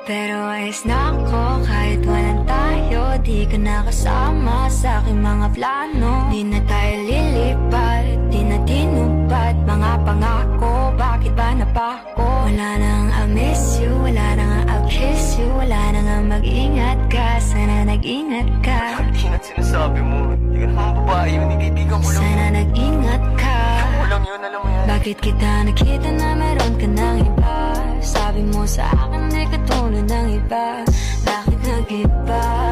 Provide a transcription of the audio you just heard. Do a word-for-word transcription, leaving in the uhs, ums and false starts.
Pero ayos na ako kahit walang tayo. Di ka nakasama sa aking mga plano. Di na tayo lilipat, di na tinupad mga pangako. Bakit ba napako? Wala nang I miss you, wala nang I'll kiss you. Wala nang mag-ingat ka, sana nag-ingat ka. Ingat sinasabi mo, di ka naman babae yun, ikaibigan ko lang. Sana nag-ingat ka. Ako lang yun, alam mo yan. Bakit kita nakita na meron ka ng iba? Sabi mo sa akin ay katulad ng iba. Bakit nag-iba?